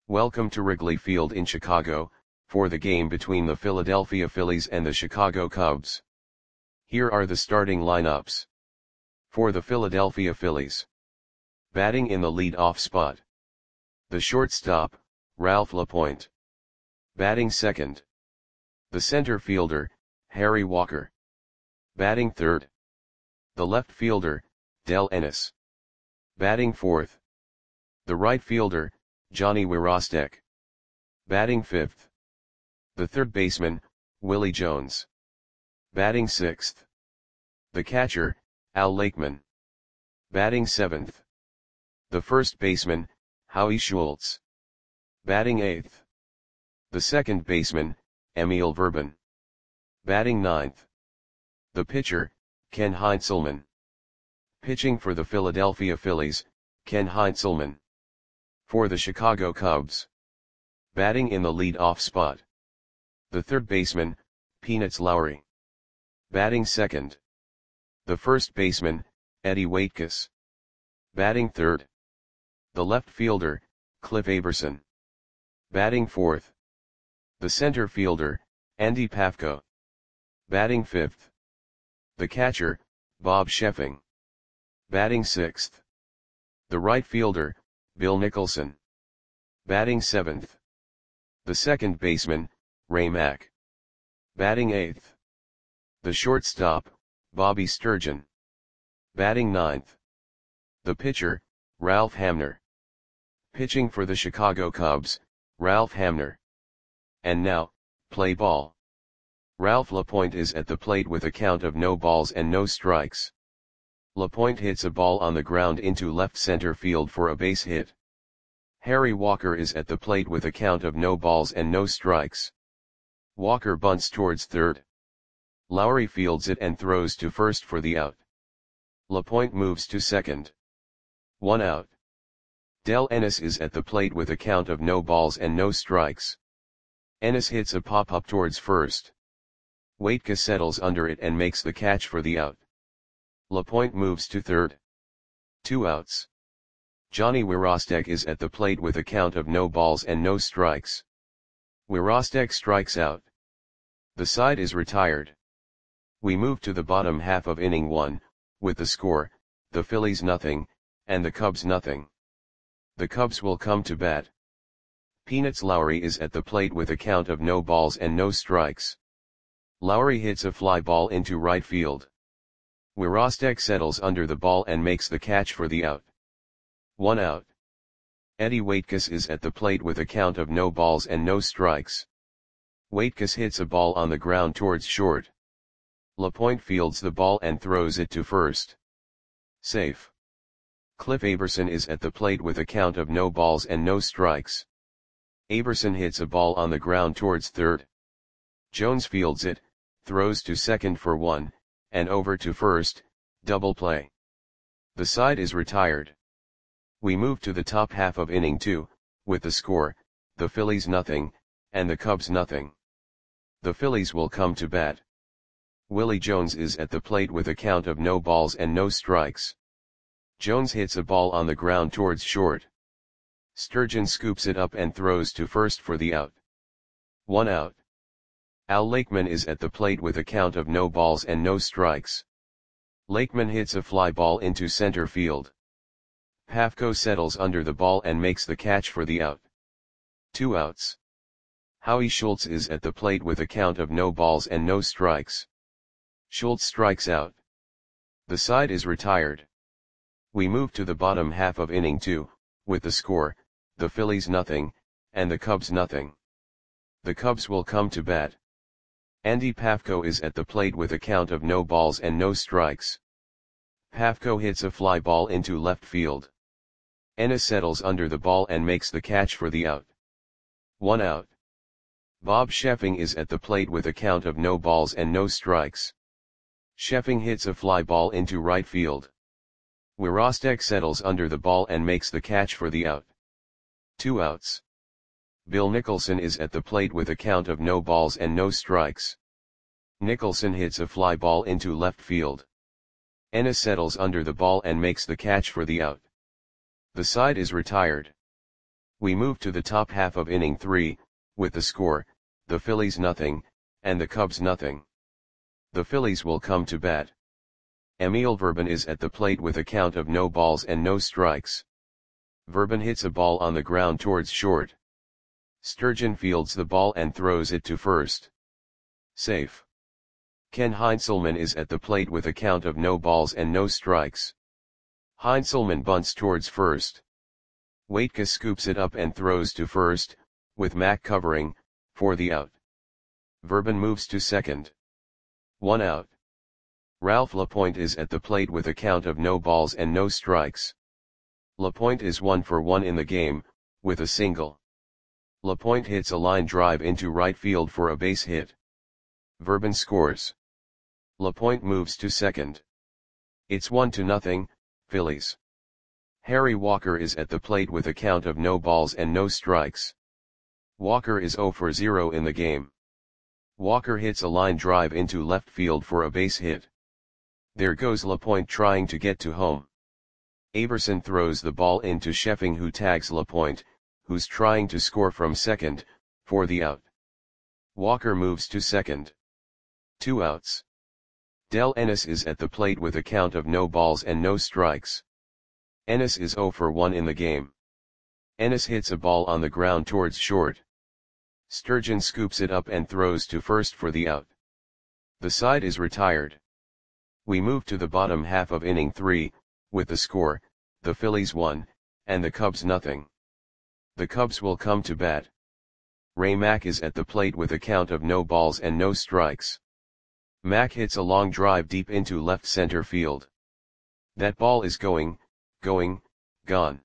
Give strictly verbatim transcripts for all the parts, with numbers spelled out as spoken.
Welcome to Wrigley Field in Chicago, for the game between the Philadelphia Phillies and the Chicago Cubs. Here are the starting lineups. For the Philadelphia Phillies. Batting in the lead-off spot. The shortstop, Ralph LaPointe. Batting second. The center fielder, Harry Walker. Batting third. The left fielder, Del Ennis. Batting fourth. The right fielder, Johnny Wirostek. Batting fifth. The third baseman, Willie Jones. Batting sixth. The catcher, Al Lakeman. Batting seventh. The first baseman, Howie Schultz. Batting eighth. The second baseman, Emil Verban. Batting ninth. The pitcher, Ken Heinzelman. Pitching for the Philadelphia Phillies, Ken Heinzelman. For the Chicago Cubs. Batting in the lead-off spot. The third baseman, Peanuts Lowry. Batting second. The first baseman, Eddie Waitkus. Batting third. The left fielder, Cliff Aberson. Batting fourth. The center fielder, Andy Pafko. Batting fifth. The catcher, Bob Sheffing. Batting sixth. The right fielder, Bill Nicholson. Batting seventh. The second baseman, Ray Mack. Batting eighth. The shortstop, Bobby Sturgeon. Batting ninth. The pitcher, Ralph Hamner. Pitching for the Chicago Cubs, Ralph Hamner. And now, play ball. Ralph LaPointe is at the plate with a count of no balls and no strikes. LaPointe hits a ball on the ground into left center field for a base hit. Harry Walker is at the plate with a count of no balls and no strikes. Walker bunts towards third. Lowry fields it and throws to first for the out. LaPointe moves to second. One out. Del Ennis is at the plate with a count of no balls and no strikes. Ennis hits a pop-up towards first. Waitkus settles under it and makes the catch for the out. LaPointe moves to third. Two outs. Johnny Wirostek is at the plate with a count of no balls and no strikes. Wirostek strikes out. The side is retired. We move to the bottom half of inning one, with the score, the Phillies nothing, and the Cubs nothing. The Cubs will come to bat. Peanuts Lowry is at the plate with a count of no balls and no strikes. Lowry hits a fly ball into right field. Wirostek settles under the ball and makes the catch for the out. One out. Eddie Waitkus is at the plate with a count of no balls and no strikes. Waitkus hits a ball on the ground towards short. LaPointe fields the ball and throws it to first. Safe. Cliff Aberson is at the plate with a count of no balls and no strikes. Aberson hits a ball on the ground towards third. Jones fields it, throws to second for one, and over to first, double play. The side is retired. We move to the top half of inning two, with the score, the Phillies nothing, and the Cubs nothing. The Phillies will come to bat. Willie Jones is at the plate with a count of no balls and no strikes. Jones hits a ball on the ground towards short. Sturgeon scoops it up and throws to first for the out. One out. Al Lakeman is at the plate with a count of no balls and no strikes. Lakeman hits a fly ball into center field. Pafko settles under the ball and makes the catch for the out. Two outs. Howie Schultz is at the plate with a count of no balls and no strikes. Schultz strikes out. The side is retired. We move to the bottom half of inning two, with the score, the Phillies nothing, and the Cubs nothing. The Cubs will come to bat. Andy Pafko is at the plate with a count of no balls and no strikes. Pafko hits a fly ball into left field. Ennis settles under the ball and makes the catch for the out. One out. Bob Sheffing is at the plate with a count of no balls and no strikes. Sheffing hits a fly ball into right field. Wirostek settles under the ball and makes the catch for the out. Two outs. Bill Nicholson is at the plate with a count of no balls and no strikes. Nicholson hits a fly ball into left field. Ennis settles under the ball and makes the catch for the out. The side is retired. We move to the top half of inning three, with the score, the Phillies nothing, and the Cubs nothing. The Phillies will come to bat. Emil Verban is at the plate with a count of no balls and no strikes. Verban hits a ball on the ground towards short. Sturgeon fields the ball and throws it to first. Safe. Ken Heinzelman is at the plate with a count of no balls and no strikes. Heinzelman bunts towards first. Waitka scoops it up and throws to first, with Mack covering, for the out. Verban moves to second. One out. Ralph Lapointe is at the plate with a count of no balls and no strikes. Lapointe is one for one in the game, with a single. Lapointe hits a line drive into right field for a base hit. Verban scores. Lapointe moves to second. It's one to nothing, Phillies. Harry Walker is at the plate with a count of no balls and no strikes. Walker is zero for zero in the game. Walker hits a line drive into left field for a base hit. There goes Lapointe trying to get to home. Averson throws the ball into Sheffing, who tags Lapointe, who's trying to score from second, for the out. Walker moves to second. Two outs. Del Ennis is at the plate with a count of no balls and no strikes. Ennis is zero for one in the game. Ennis hits a ball on the ground towards short. Sturgeon scoops it up and throws to first for the out. The side is retired. We move to the bottom half of inning three, with the score, the Phillies one, and the Cubs nothing. The Cubs will come to bat. Ray Mack is at the plate with a count of no balls and no strikes. Mack hits a long drive deep into left center field. That ball is going, going, gone.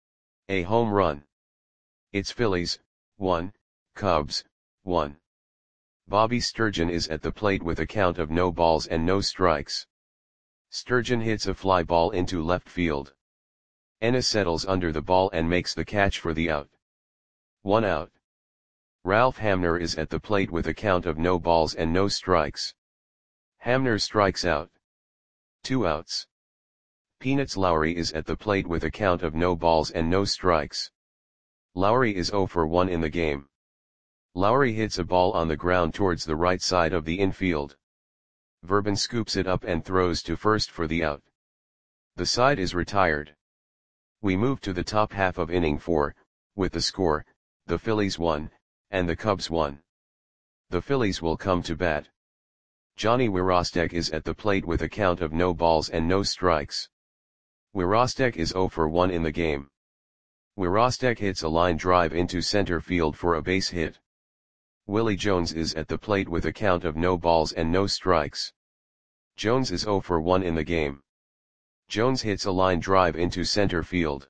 A home run. It's Phillies, one, Cubs, one. Bobby Sturgeon is at the plate with a count of no balls and no strikes. Sturgeon hits a fly ball into left field. Ennis settles under the ball and makes the catch for the out. One out. Ralph Hamner is at the plate with a count of no balls and no strikes. Hamner strikes out. Two outs. Peanuts Lowry is at the plate with a count of no balls and no strikes. Lowry is zero for one in the game. Lowry hits a ball on the ground towards the right side of the infield. Verban scoops it up and throws to first for the out. The side is retired. We move to the top half of inning four, with the score, the Phillies one, and the Cubs one. The Phillies will come to bat. Johnny Wirostek is at the plate with a count of no balls and no strikes. Wirostek is zero for one in the game. Wirostek hits a line drive into center field for a base hit. Willie Jones is at the plate with a count of no balls and no strikes. Jones is zero for one in the game. Jones hits a line drive into center field.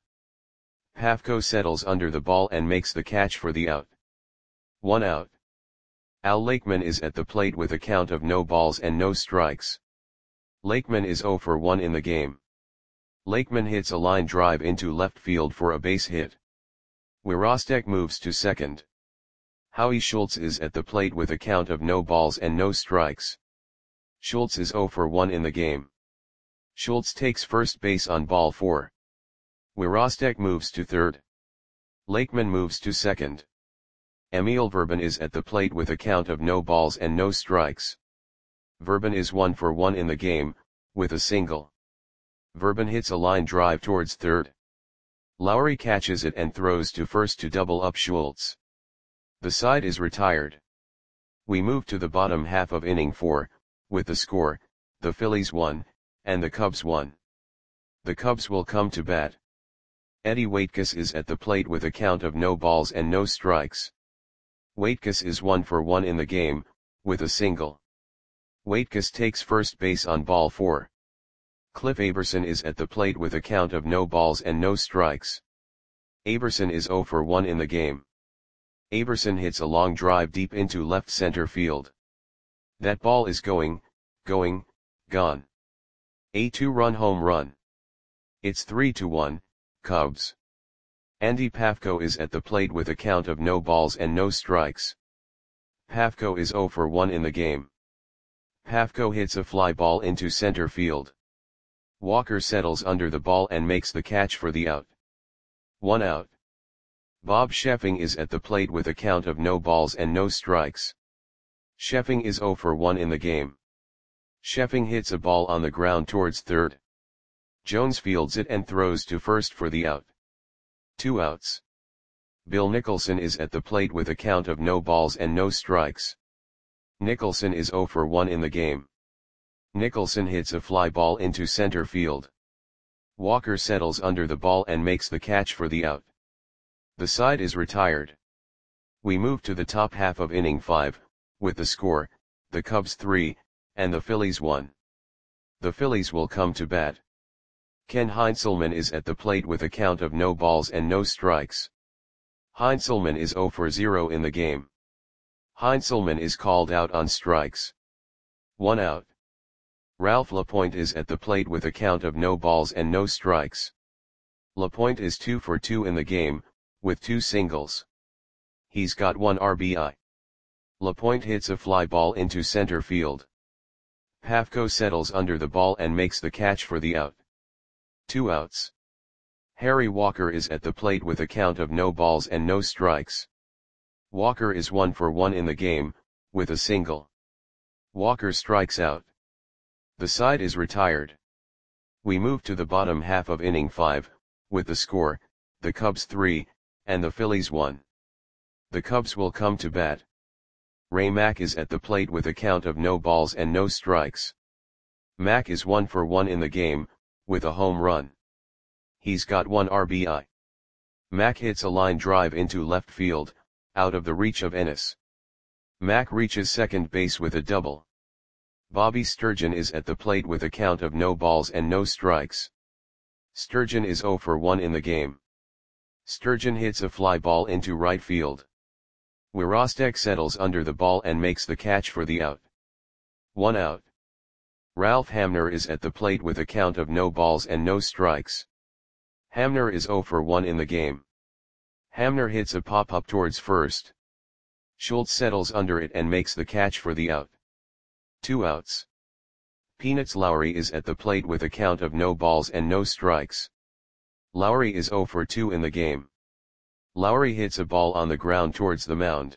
Pafko settles under the ball and makes the catch for the out. One out. Al Lakeman is at the plate with a count of no balls and no strikes. Lakeman is zero for one in the game. Lakeman hits a line drive into left field for a base hit. Wirostek moves to second. Howie Schultz is at the plate with a count of no balls and no strikes. Schultz is zero for one in the game. Schultz takes first base on ball four. Wirostek moves to third. Lakeman moves to second. Emil Verban is at the plate with a count of no balls and no strikes. Verban is one for one in the game, with a single. Verban hits a line drive towards third. Lowry catches it and throws to first to double up Schultz. The side is retired. We move to the bottom half of inning four, with the score, the Phillies one, and the Cubs one. The Cubs will come to bat. Eddie Waitkus is at the plate with a count of no balls and no strikes. Waitkus is one for one in the game, with a single. Waitkus takes first base on ball four. Cliff Aberson is at the plate with a count of no balls and no strikes. Aberson is zero for one in the game. Aberson hits a long drive deep into left center field. That ball is going, going, gone. A two-run home run. It's three to one, Cubs. Andy Pafko is at the plate with a count of no balls and no strikes. Pafko is zero for one in the game. Pafko hits a fly ball into center field. Walker settles under the ball and makes the catch for the out. One out. Bob Sheffing is at the plate with a count of no balls and no strikes. Sheffing is zero for one in the game. Sheffing hits a ball on the ground towards third. Jones fields it and throws to first for the out. Two outs. Bill Nicholson is at the plate with a count of no balls and no strikes. Nicholson is zero for one in the game. Nicholson hits a fly ball into center field. Walker settles under the ball and makes the catch for the out. The side is retired. We move to the top half of inning five, with the score, the Cubs three, and the Phillies one. The Phillies will come to bat. Ken Heinzelman is at the plate with a count of no balls and no strikes. Heinzelman is zero for zero in the game. Heinzelman is called out on strikes. One out. Ralph LaPointe is at the plate with a count of no balls and no strikes. LaPointe is two for two in the game, with two singles. He's got one R B I. LaPointe hits a fly ball into center field. Pafko settles under the ball and makes the catch for the out. Two outs. Harry Walker is at the plate with a count of no balls and no strikes. Walker is one for one in the game, with a single. Walker strikes out. The side is retired. We move to the bottom half of inning five, with the score, the Cubs three, and the Phillies one. The Cubs will come to bat. Ray Mack is at the plate with a count of no balls and no strikes. Mack is one for one in the game, with a home run. He's got one R B I. Mack hits a line drive into left field, out of the reach of Ennis. Mack reaches second base with a double. Bobby Sturgeon is at the plate with a count of no balls and no strikes. Sturgeon is zero for one in the game. Sturgeon hits a fly ball into right field. Wirostek settles under the ball and makes the catch for the out. One out. Ralph Hamner is at the plate with a count of no balls and no strikes. Hamner is zero for one in the game. Hamner hits a pop-up towards first. Schultz settles under it and makes the catch for the out. Two outs. Peanuts Lowry is at the plate with a count of no balls and no strikes. Lowry is zero for two in the game. Lowry hits a ball on the ground towards the mound.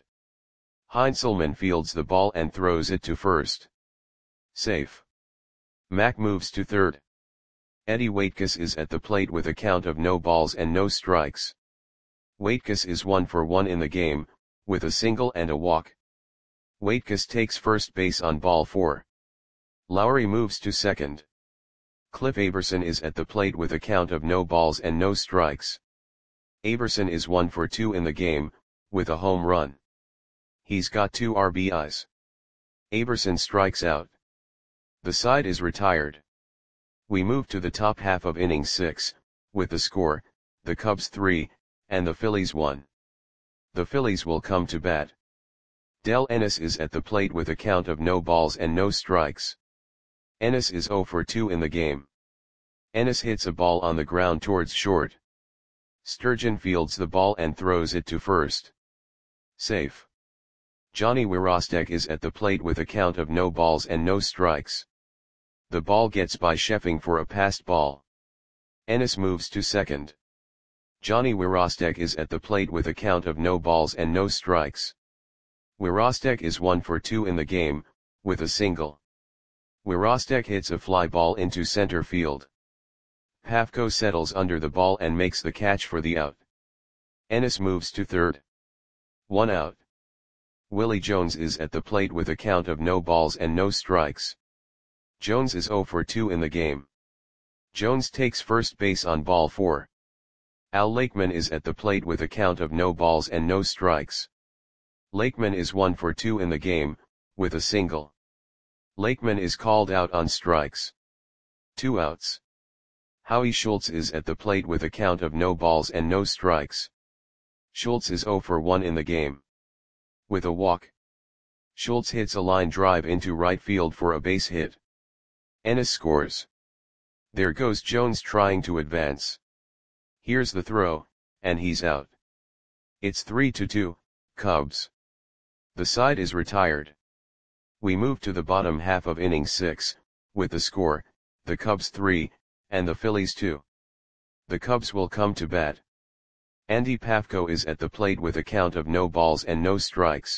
Heinzelman fields the ball and throws it to first. Safe. Mack moves to third. Eddie Waitkus is at the plate with a count of no balls and no strikes. Waitkus is one for one in the game, with a single and a walk. Waitkus takes first base on ball four. Lowry moves to second. Cliff Aberson is at the plate with a count of no balls and no strikes. Aberson is one for two in the game, with a home run. He's got two R B Is. Aberson strikes out. The side is retired. We move to the top half of inning six, with the score, the Cubs three, and the Phillies one. The Phillies will come to bat. Del Ennis is at the plate with a count of no balls and no strikes. Ennis is zero for two in the game. Ennis hits a ball on the ground towards short. Sturgeon fields the ball and throws it to first. Safe. Johnny Wirostek is at the plate with a count of no balls and no strikes. The ball gets by Sheffing for a passed ball. Ennis moves to second. Johnny Wirostek is at the plate with a count of no balls and no strikes. Wirostek is one for two in the game, with a single. Wirostek hits a fly ball into center field. Pafko settles under the ball and makes the catch for the out. Ennis moves to third. One out. Willie Jones is at the plate with a count of no balls and no strikes. Jones is zero for two in the game. Jones takes first base on ball four. Al Lakeman is at the plate with a count of no balls and no strikes. Lakeman is one for two in the game, with a single. Lakeman is called out on strikes. Two outs. Howie Schultz is at the plate with a count of no balls and no strikes. Schultz is zero for one in the game. With a walk. Schultz hits a line drive into right field for a base hit. Ennis scores. There goes Jones trying to advance. Here's the throw, and he's out. It's three to two, Cubs. The side is retired. We move to the bottom half of inning six, with the score, the Cubs three, and the Phillies two. The Cubs will come to bat. Andy Pafko is at the plate with a count of no balls and no strikes.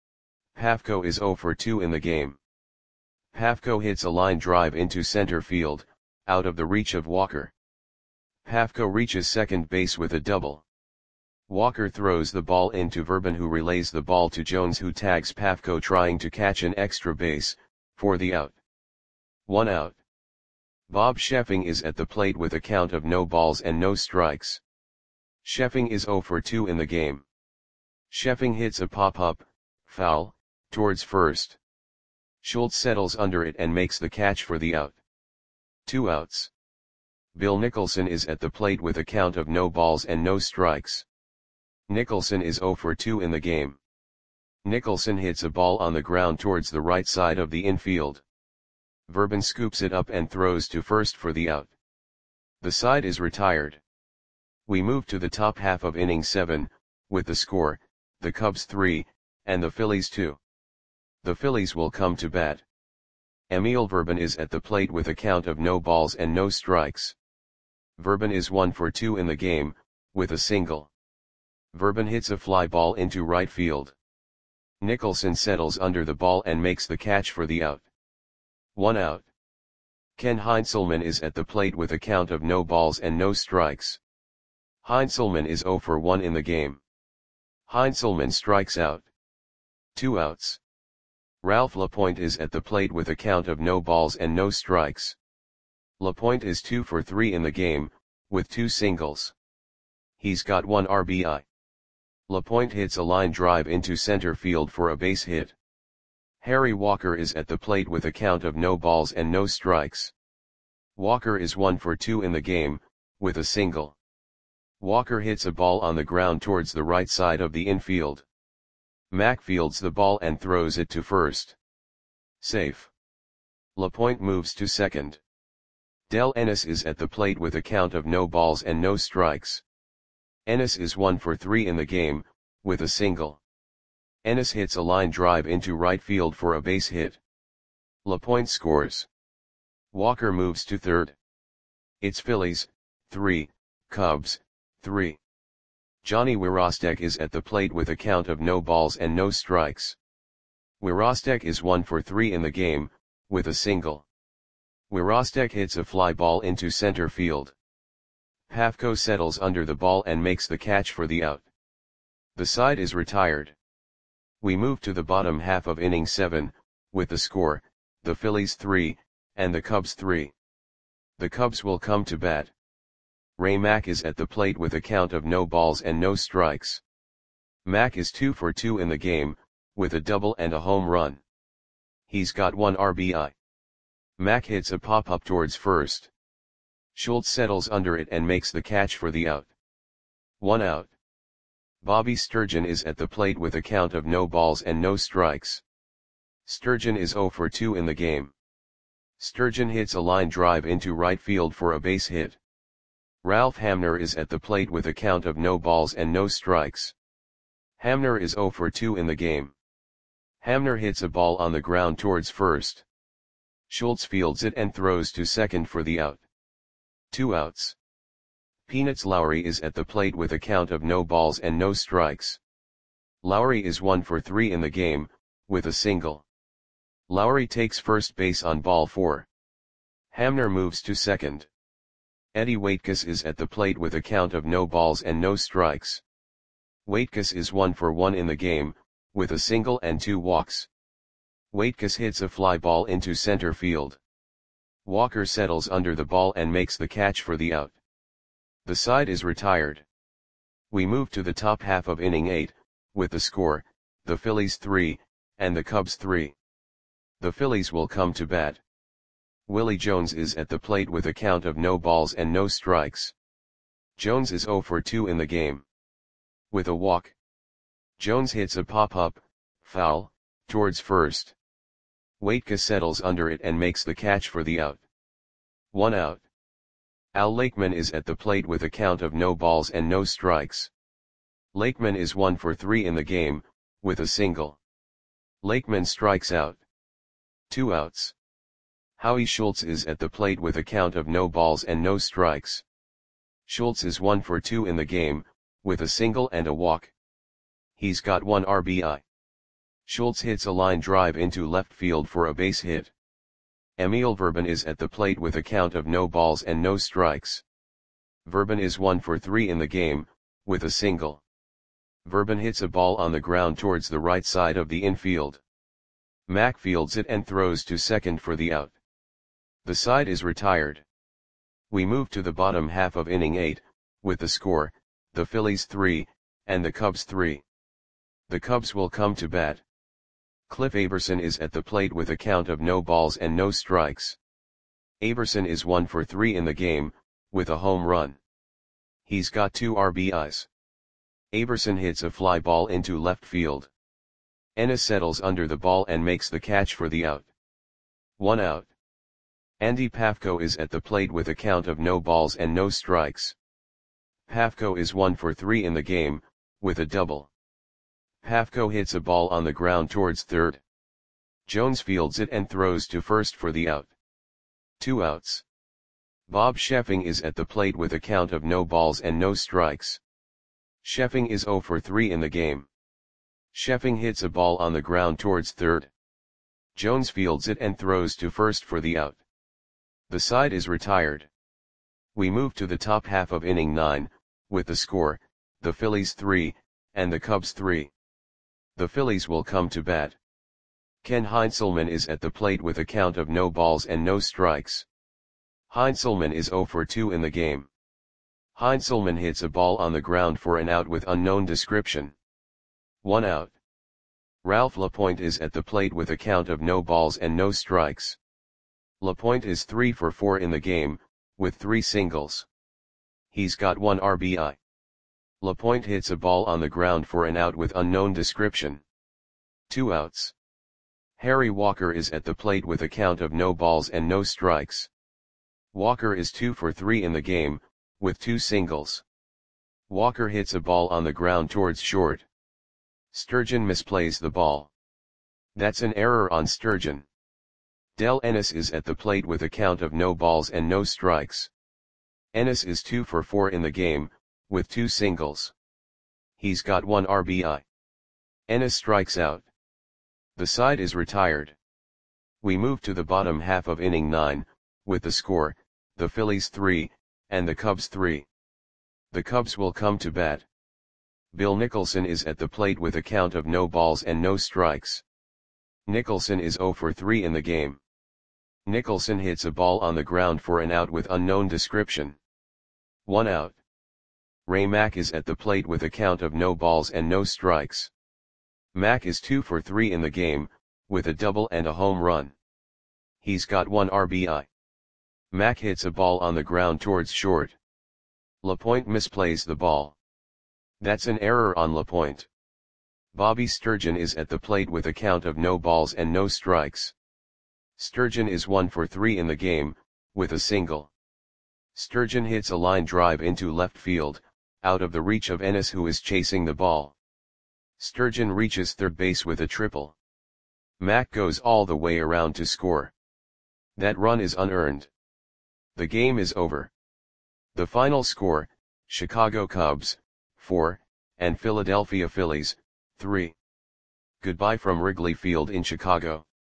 Pafko is zero for two in the game. Pafko hits a line drive into center field, out of the reach of Walker. Pafko reaches second base with a double. Walker throws the ball into Verban, who relays the ball to Jones, who tags Pafko trying to catch an extra base, for the out. One out. Bob Sheffing is at the plate with a count of no balls and no strikes. Sheffing is zero for two in the game. Sheffing hits a pop-up, foul, towards first. Schultz settles under it and makes the catch for the out. Two outs. Bill Nicholson is at the plate with a count of no balls and no strikes. Nicholson is zero for two in the game. Nicholson hits a ball on the ground towards the right side of the infield. Verban scoops it up and throws to first for the out. The side is retired. We move to the top half of inning seven, with the score, the Cubs three, and the Phillies two. The Phillies will come to bat. Emil Verban is at the plate with a count of no balls and no strikes. Verban is one for two in the game, with a single. Verban hits a fly ball into right field. Nicholson settles under the ball and makes the catch for the out. One out. Ken Heinzelman is at the plate with a count of no balls and no strikes. Heinzelman is zero for one in the game. Heinzelman strikes out. Two outs. Ralph LaPointe is at the plate with a count of no balls and no strikes. LaPointe is two for three in the game, with two singles. He's got one R B I. LaPointe hits a line drive into center field for a base hit. Harry Walker is at the plate with a count of no balls and no strikes. Walker is one for two in the game, with a single. Walker hits a ball on the ground towards the right side of the infield. Mack fields the ball and throws it to first. Safe. LaPointe moves to second. Del Ennis is at the plate with a count of no balls and no strikes. Ennis is one for three in the game, with a single. Ennis hits a line drive into right field for a base hit. LaPointe scores. Walker moves to third. It's Phillies, three, Cubs, three. Johnny Wirostek is at the plate with a count of no balls and no strikes. Wirostek is one for three in the game, with a single. Wirostek hits a fly ball into center field. Pafko settles under the ball and makes the catch for the out. The side is retired. We move to the bottom half of inning seven, with the score, the Phillies three, and the Cubs three. The Cubs will come to bat. Ray Mack is at the plate with a count of no balls and no strikes. Mack is two for two in the game, with a double and a home run. He's got one R B I. Mack hits a pop-up towards first. Schultz settles under it and makes the catch for the out. One out. Bobby Sturgeon is at the plate with a count of no balls and no strikes. Sturgeon is zero for two in the game. Sturgeon hits a line drive into right field for a base hit. Ralph Hamner is at the plate with a count of no balls and no strikes. Hamner is zero for two in the game. Hamner hits a ball on the ground towards first. Schultz fields it and throws to second for the out. Two outs. Peanuts Lowry is at the plate with a count of no balls and no strikes. Lowry is one for three in the game, with a single. Lowry takes first base on ball four. Hamner moves to second. Eddie Waitkus is at the plate with a count of no balls and no strikes. Waitkus is one for one in the game, with a single and two walks. Waitkus hits a fly ball into center field. Walker settles under the ball and makes the catch for the out. The side is retired. We move to the top half of inning eight, with the score, the Phillies three, and the Cubs three. The Phillies will come to bat. Willie Jones is at the plate with a count of no balls and no strikes. Jones is zero for two in the game. With a walk. Jones hits a pop-up, foul, towards first. Waitkus settles under it and makes the catch for the out. One out. Al Lakeman is at the plate with a count of no balls and no strikes. Lakeman is one for three in the game, with a single. Lakeman strikes out. Two outs. Howie Schultz is at the plate with a count of no balls and no strikes. Schultz is one for two in the game, with a single and a walk. He's got one R B I. Schultz hits a line drive into left field for a base hit. Emil Verban is at the plate with a count of no balls and no strikes. Verban is one for three in the game, with a single. Verban hits a ball on the ground towards the right side of the infield. Mack fields it and throws to second for the out. The side is retired. We move to the bottom half of inning eight, with the score, the Phillies three, and the Cubs three. The Cubs will come to bat. Cliff Aberson is at the plate with a count of no balls and no strikes. Aberson is one for three in the game, with a home run. He's got two R B Is. Aberson hits a fly ball into left field. Ennis settles under the ball and makes the catch for the out. One out. Andy Pafko is at the plate with a count of no balls and no strikes. Pafko is one for three in the game, with a double. Pafko hits a ball on the ground towards third. Jones fields it and throws to first for the out. Two outs. Bob Sheffing is at the plate with a count of no balls and no strikes. Sheffing is zero for three in the game. Sheffing hits a ball on the ground towards third. Jones fields it and throws to first for the out. The side is retired. We move to the top half of inning nine, with the score, the Phillies three, and the Cubs three. The Phillies will come to bat. Ken Heinzelman is at the plate with a count of no balls and no strikes. Heinzelman is zero for two in the game. Heinzelman hits a ball on the ground for an out with unknown description. One out. Ralph LaPointe is at the plate with a count of no balls and no strikes. LaPointe is three for four in the game, with three singles. He's got one R B I. LaPointe hits a ball on the ground for an out with unknown description. Two outs. Harry Walker is at the plate with a count of no balls and no strikes. Walker is two for three in the game, with two singles. Walker hits a ball on the ground towards short. Sturgeon misplays the ball. That's an error on Sturgeon. Del Ennis is at the plate with a count of no balls and no strikes. Ennis is two for four in the game, with two singles. He's got one R B I. Ennis strikes out. The side is retired. We move to the bottom half of inning nine, with the score, the Phillies three, and the Cubs three. The Cubs will come to bat. Bill Nicholson is at the plate with a count of no balls and no strikes. Nicholson is zero for three in the game. Nicholson hits a ball on the ground for an out with unknown description. One out. Ray Mack is at the plate with a count of no balls and no strikes. Mack is two for three in the game, with a double and a home run. He's got one R B I. Mack hits a ball on the ground towards short. LaPointe misplays the ball. That's an error on LaPointe. Bobby Sturgeon is at the plate with a count of no balls and no strikes. Sturgeon is one for three in the game, with a single. Sturgeon hits a line drive into left field, out of the reach of Ennis, who is chasing the ball. Sturgeon reaches third base with a triple. Mack goes all the way around to score. That run is unearned. The game is over. The final score, Chicago Cubs, four, and Philadelphia Phillies, three. Goodbye from Wrigley Field in Chicago.